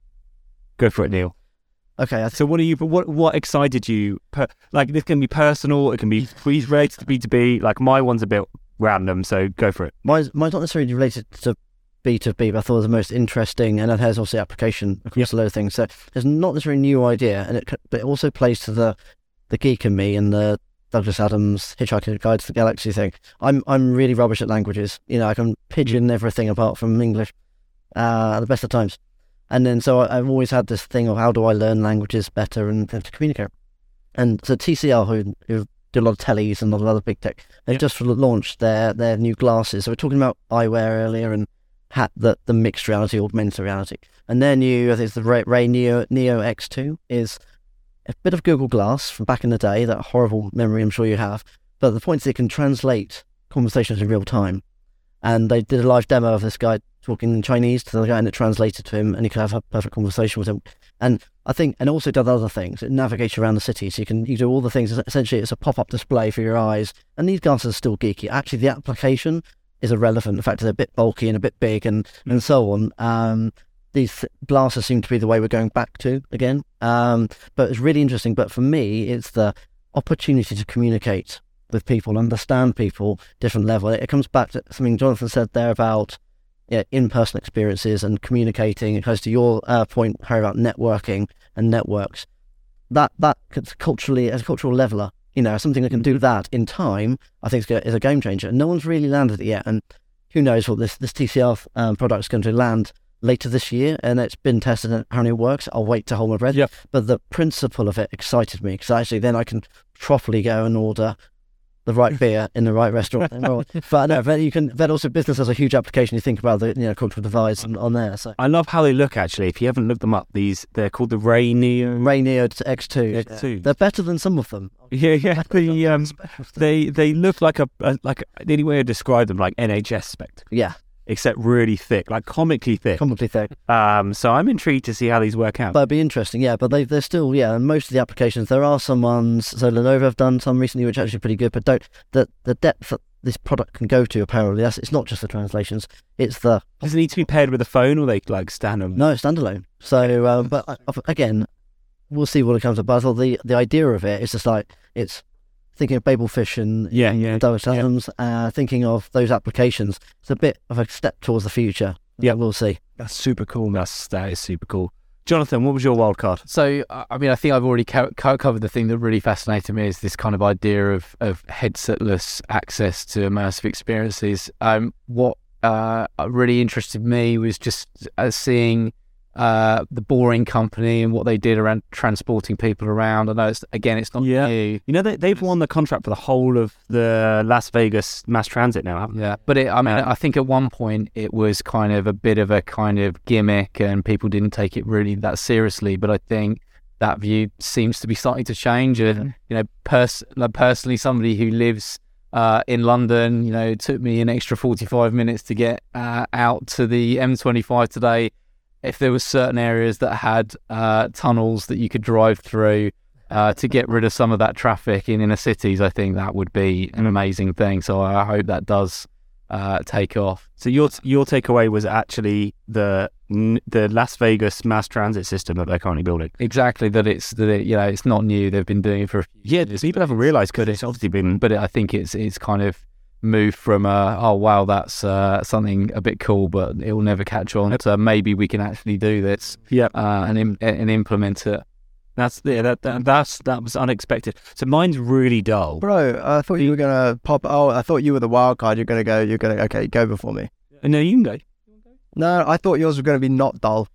Go for it, Neil. Okay, I th- So what are you? What what excited you? Per, like this can be personal. It can be related to B two B. Like my one's a bit random. So go for it. mine's, mine's not necessarily related to B two B, but I thought it was the most interesting, and it has obviously application across a load of things. So it's not necessarily a new idea, and it c- but it also plays to the the geek in me and the Douglas Adams Hitchhiker's Guide to the Galaxy thing. I'm I'm really rubbish at languages. You know, I can pigeon everything apart from English uh, at the best of times. And then so I, I've always had this thing of how do I learn languages better and, and to communicate. And so T C L, who, who do a lot of tellies and a lot of other big tech, they've Yeah. just launched their, their new glasses. So we're talking about eyewear earlier and had the, the mixed reality, augmented reality. And their new, I think it's the Ray, Ray Neo, Neo X two, is a bit of Google Glass from back in the day, that horrible memory I'm sure you have. But the point is it can translate conversations in real time. And they did a live demo of this guy talking in Chinese to the guy, and it translated to him, and he could have a perfect conversation with him. And I think, and also does other things. It navigates you around the city, so you can you do all the things. Essentially, it's a pop-up display for your eyes. And these glasses are still geeky. Actually, the application is irrelevant. The fact that they're a bit bulky and a bit big, and and so on. Um, these glasses seem to be the way we're going back to again. Um, but it's really interesting. But for me, it's the opportunity to communicate with people, understand people, different level. It comes back to something Jonathan said there about yeah, in-person experiences and communicating. It goes to your uh, point, Harry, about networking and networks. That that culturally, as a cultural leveler, you know, something that can do that in time, I think is a game changer. And no one's really landed it yet. And who knows what this this T C L um, product is going to land later this year. And it's been tested and apparently it works. I'll wait to hold my breath. Yep. But the principle of it excited me, because actually then I can properly go and order the right beer in the right restaurant. But no, but you can. But also, business has a huge application. You think about the you know cultural divides on, on there. So I love how they look. Actually, if you haven't looked them up, these they're called the Ray Neo Ray Neo X two. X two. They're better than some of them. Yeah, yeah. The um, they they look like a, a like the only way to describe them like N H S spectacles, Yeah, except really thick, like comically thick. comically thick. Um, so I'm intrigued to see how these work out. But it'd be interesting, yeah. But they, they're still, yeah. And most of the applications, there are some ones. So Lenovo have done some recently, which are actually pretty good. But don't the the depth that this product can go to. Apparently, that's it's not just the translations. It's the Does it need to be paired with a phone, or they like stand on? no standalone. So, um, but uh, again, we'll see what it comes up. But I thought the the idea of it is just like it's thinking of Babelfish and Yeah, yeah. Douglas yeah. Adams, uh, thinking of those applications. It's a bit of a step towards the future. Yeah. We'll see. That's super cool. That's that is super cool. Jonathan, what was your wild card? So, uh, I mean, I think I've already co- co- covered the thing that really fascinated me is this kind of idea of, of headsetless access to immersive experiences. Um, what uh, really interested me was just uh, seeing uh, the Boring Company and what they did around transporting people around. I know, it's, again, it's not Yeah. new. You know they they've won the contract for the whole of the Las Vegas mass transit now, haven't they? Yeah, but it, I mean, I think at one point it was kind of a bit of a kind of gimmick, and people didn't take it really that seriously. But I think that view seems to be starting to change. And you know, pers- like personally, somebody who lives uh, in London, you know, it took me an extra forty-five minutes to get uh, out to the M twenty-five today. If there were certain areas that had uh, tunnels that you could drive through uh, to get rid of some of that traffic in inner cities, I think that would be an amazing thing. So I hope that does uh, take off. So your your takeaway was actually the the Las Vegas mass transit system that they're currently building. Exactly, that it's that it, you know, it's not new. They've been doing it for a few Yeah, years. people haven't realised because it's obviously been. But it, I think it's it's kind of moved from uh, oh wow, that's uh, something a bit cool, but it will never catch on. So maybe we can actually do this Yeah, uh, and im- and implement it. that's yeah, that, that that's that was unexpected. So mine's really dull. Bro, I thought you were gonna pop. Oh, I thought you were the wild card. You're gonna go. You're gonna okay. Go before me. No, you can go. No, I thought yours was gonna be not dull.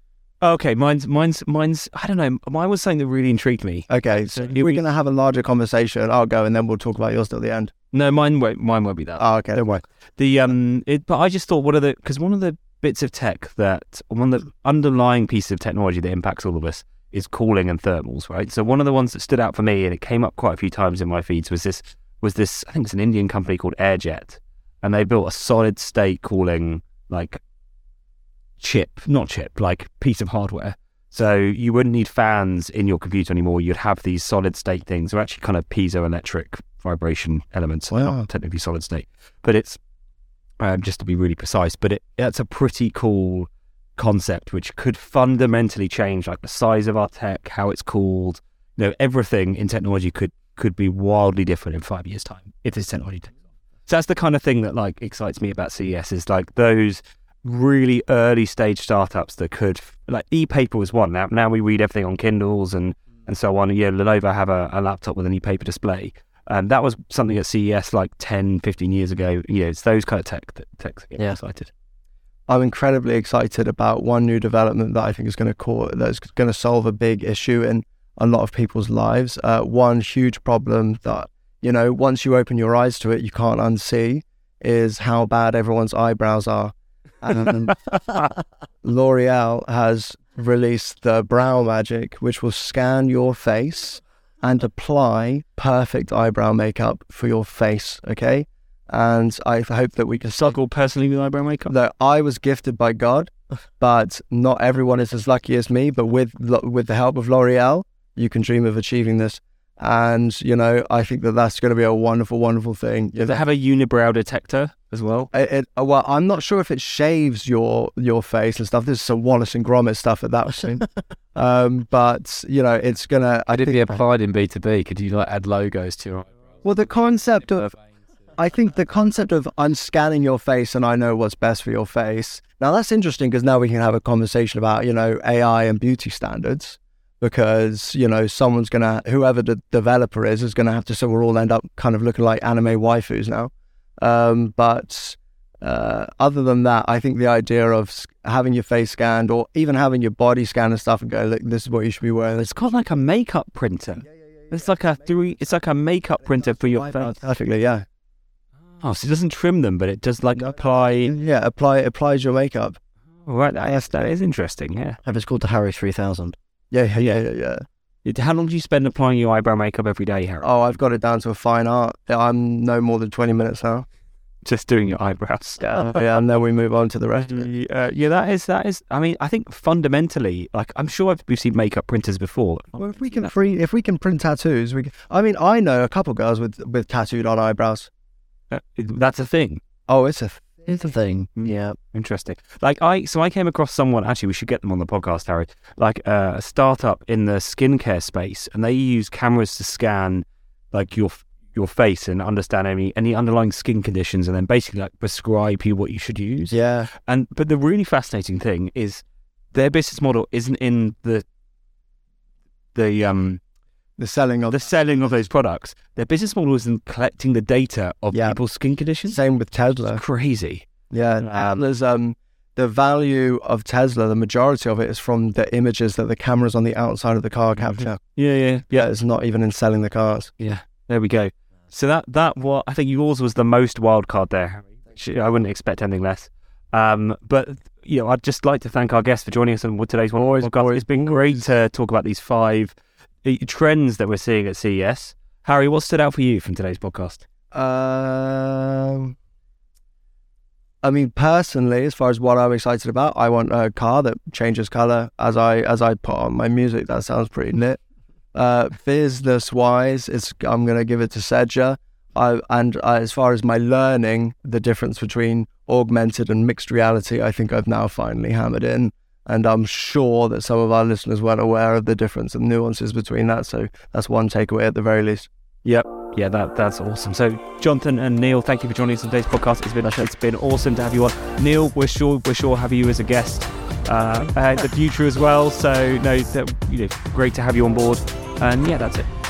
Okay, mine's mine's mine's. I don't know. Mine was something that really intrigued me. Okay, so if we're going to have a larger conversation, I'll go and then we'll talk about yours till the end. No, mine won't. Mine won't be that. Oh, okay, don't worry. The um, it, but I just thought, what are the? Because one of the bits of tech that one of the underlying pieces of technology that impacts all of us is cooling and thermals, right? So one of the ones that stood out for me, and it came up quite a few times in my feeds, was this. Was this? I think it's an Indian company called Airjet, and they built a solid state cooling like chip, not chip, like piece of hardware. So you wouldn't need fans in your computer anymore. You'd have these solid state things. They're actually kind of piezoelectric vibration elements. Wow. Not technically solid state, but it's um, just to be really precise. But it, it's a pretty cool concept, which could fundamentally change like the size of our tech, how it's cooled. You know, everything in technology could could be wildly different in five years' time if this technology takes off. So that's the kind of thing that like excites me about C E S, is like those really early stage startups that could, like e-paper was one. Now, now we read everything on Kindles and, and so on. Yeah, Lenovo have a, a laptop with an e-paper display. And that was something at C E S like ten, fifteen years ago. You know, it's those kind of tech that techs get Yeah. excited. I'm incredibly excited about one new development that I think is going to cause, that's going to solve a big issue in a lot of people's lives. Uh, one huge problem that, you know, once you open your eyes to it, you can't unsee, is how bad everyone's eyebrows are. And L'Oreal has released the Brow Magic, which will scan your face and apply perfect eyebrow makeup for your face, okay? And I hope that we can... Struggle personally with eyebrow makeup? That I was gifted by God, but not everyone is as lucky as me. But with with the help of L'Oreal, you can dream of achieving this. And, you know, I think that that's going to be a wonderful, wonderful thing. Does it have a unibrow detector as well? It, it, well, I'm not sure if it shaves your your face and stuff. This is some Wallace and Gromit stuff at that point. um, but, you know, it's going to... Could it be applied in B two B? Could you like add logos to your eyebrows? Well, the concept of... I think the concept of I'm scanning your face and I know what's best for your face. Now, that's interesting because now we can have a conversation about, you know, A I and beauty standards. Because, you know, someone's going to, whoever the developer is, is going to have to, so we'll all end up kind of looking like anime waifus now. Um, but uh, other than that, I think the idea of having your face scanned or even having your body scanned and stuff and go, look, this is what you should be wearing. It's got like a makeup printer. Yeah, yeah, yeah, it's like a three, it's like a makeup printer for your face. Perfectly, yeah. Oh, so it doesn't trim them, but it does like apply. Yeah, apply applies your makeup. Oh, right, that, that is interesting, yeah. And it's called the Harry three thousand. Yeah, yeah, yeah, yeah. How long do you spend applying your eyebrow makeup every day, Harry? Oh, I've got it down to a fine art. I'm no more than twenty minutes now. Just doing your eyebrows. Yeah, yeah, and then we move on to the rest. Uh, yeah, that is, that is, I mean, I think fundamentally, like, I'm sure I've, we've seen makeup printers before. Well, if we can free, if we can print tattoos, we can, I mean, I know a couple girls with, with tattooed on eyebrows. Uh, that's a thing. Oh, it's a It's a thing. Yeah. Interesting. Like I, so I came across someone, actually we should get them on the podcast, Harry, like uh, a startup in the skincare space, and they use cameras to scan like your your face and understand any, any underlying skin conditions, and then basically like prescribe you what you should use. Yeah. And, but the really fascinating thing is their business model isn't in the, the, um, The selling of the selling of those products. Their business model is in collecting the data of Yeah. people's skin conditions. Same with Tesla. It's crazy. Yeah, Um, there's um the value of Tesla. The majority of it is from the images that the cameras on the outside of the car capture. Yeah, yeah, Yeah, it's not even in selling the cars. yeah. There we go. So that that what I think yours was the most wild card there, Harry. I wouldn't expect anything less. Um, but you know, I'd just like to thank our guests for joining us on today's one. Always, podcast. always, It's been great to talk about these five trends that we're seeing at C E S. Harry, what stood out for you from today's podcast? Um, I mean, personally, as far as what I'm excited about, I want a car that changes color as I as I put on my music. That sounds pretty lit. Uh, business wise, it's I'm gonna give it to Sedja. I and I, as far as my learning, the difference between augmented and mixed reality, I think I've now finally hammered in. And I'm sure that some of our listeners weren't aware of the difference and nuances between that. So that's one takeaway at the very least. Yep. Yeah, that that's awesome. So, Jonathan and Neil, thank you for joining us on today's podcast. It's been it's been awesome to have you on. Neil, we're sure we're sure have you as a guest uh, in the future as well. So, no, that, you know, great to have you on board. And yeah, that's it.